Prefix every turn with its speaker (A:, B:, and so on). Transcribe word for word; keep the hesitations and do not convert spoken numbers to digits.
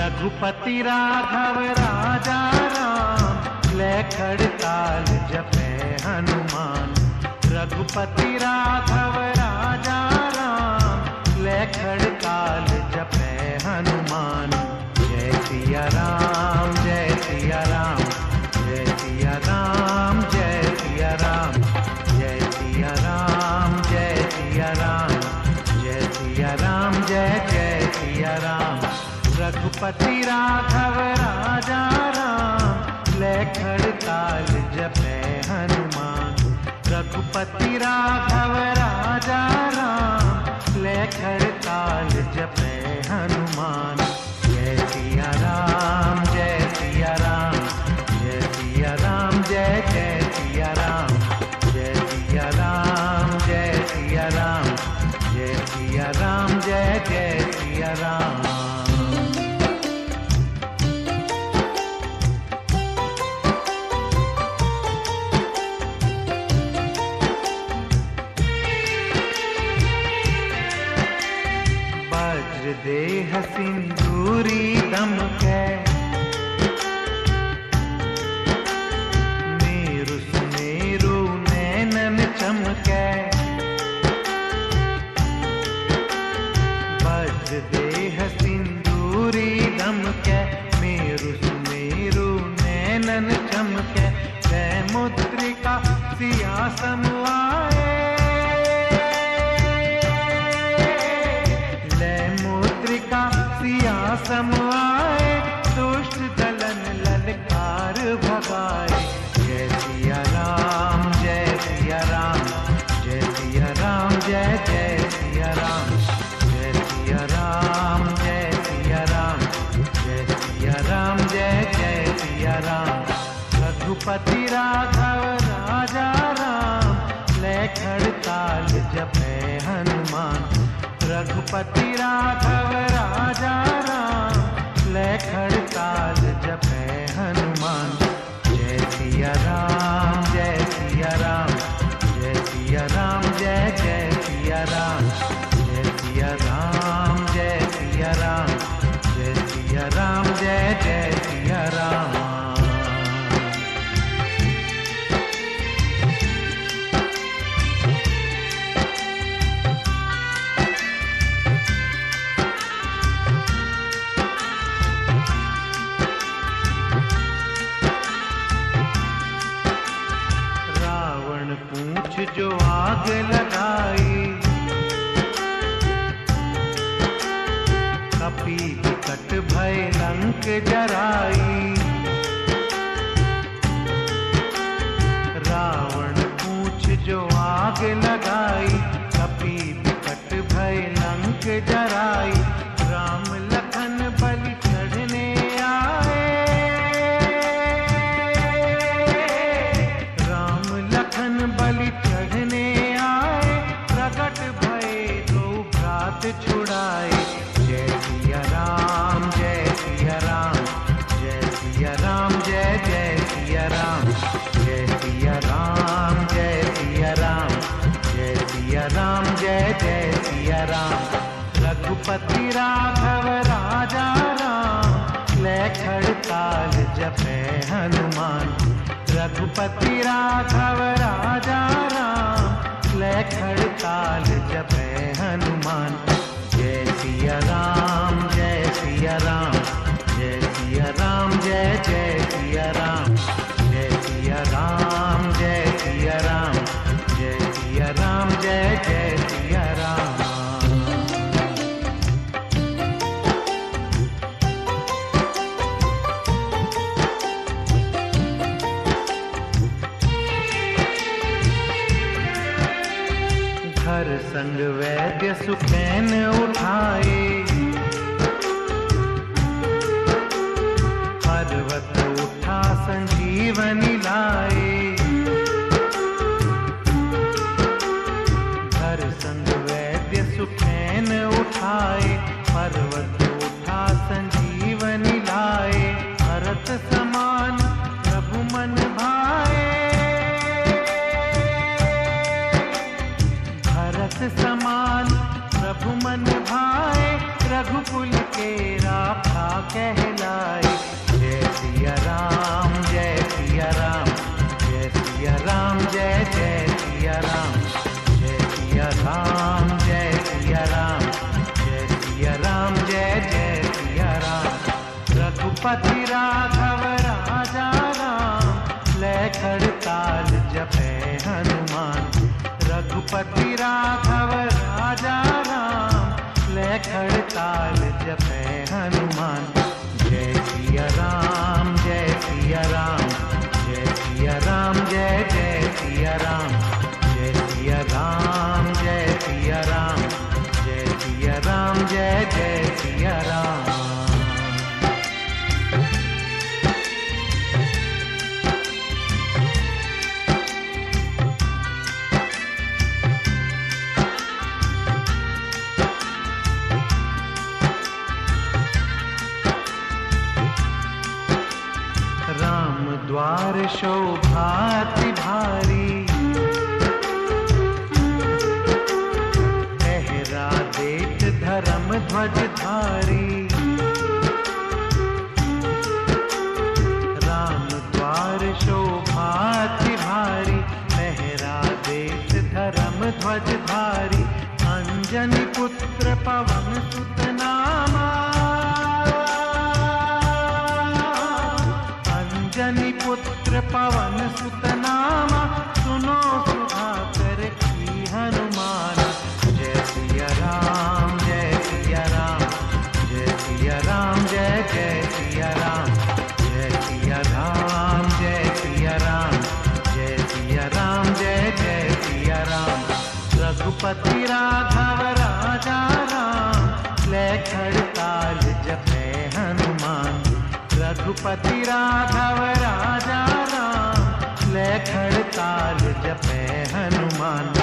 A: रघुपति राघव राजा राम, ले खड़ताल जपे हनुमान। रघुपति राघव राजा राम, ले खड़ताल जपे हनुमान। जय सिया राम जय सिया राम, जय सिया राम जय सिया राम, जय सिया राम जय सिया राम, जय सिया राम जय जय सिया राम। रघुपति राघव राजा राम, ले खड़ताल जपे हनुमान। रघुपति राघव राजा राम, ले खड़ताल जपे हनुमान। जय सिया राम जय सिया राम, जय सिया राम जय जय सिया राम, जय सिया राम जय सिया राम, जय सिया राम जय जय सिया राम। देह सिंदूरी दमकै, मेरु सुमेरु नैनन चमकै। वज्र देह सिंदूरी दमकै, मेरु सुमेरु नैनन चमकै। जय मुद्रिका सिया समाए, सिया समाए। दुष्ट दलन ललकार भगाए। जय सिया राम जय सिया राम, जय सिया राम जय जय सिया राम, जय सिया राम जय सिया राम, जय सिया राम जय जय सिया राम। रघुपति राघव राजा राम, ले खड़ताल जपे हनुमान। रघुपति राघव राजा राम, ले खड़ताल जपे हनुमान। जय सिया राम जय सिया राम, जय सिया राम जय जय सिया राम, जय सिया राम जय सिया राम, जय सिया राम जय जय सिया राम। जो आग लगाई, कपी विकट भय लंक जराई। रावण पूछ जो आग लगाई, कपी विकट भय लंक जराई। राम लखन बलि चढ़ने आए, राम लखन बलि चढ़ने आए। प्रगट भये दो भ्रात छुड़ाए। जय सिया राम जय सिया राम, जय सिया राम जय जय सिया राम, जय सिया राम जय सिया राम, जय सिया राम जय जय सिया राम। रघुपति राघव राजा राम, ले खड़ताल जपे हनुमान। रघुपति राघव राजा राम, ले खड़ताल जपे हनुमान। जय सिया राम जय सिया राम, जय सिया राम जय जय सिया राम, जय सिया राम जय सिया राम, जय सिया राम जय जय सिया राम। घर रघुपति राघव राजा राम, लय खड़ताल जपे हनुमान। रघुपति राघव राजा राम, लय खड़ताल जपे हनुमान। जय सिया राम जय सिया राम, जय सिया राम जय जय सिया राम। जय सिया राम जय सिया राम, जय सिया राम जय जय सिया राम। राम द्वार शोभाति भारी, लहरा देत धर्म ध्वज धारी। राम द्वार शोभाति भारी, लहरा देत धर्म ध्वज धारी। अंजनी पुत्र पवन सुत नामा, अंजनी पुत्र पवन सुत नामा। सुनो सुधाकर की हनुमान। जय सिया राम जय सिया राम, जय सिया राम जय जय सिया राम। जय सिया राम जय सिया राम, जय सिया राम जय जय सिया राम। रघुपति राघव राजा राम, लय खड़ताल जपे हनुमान। रघुपति राघव राजा राम, लय खड़ताल जपे हनुमान।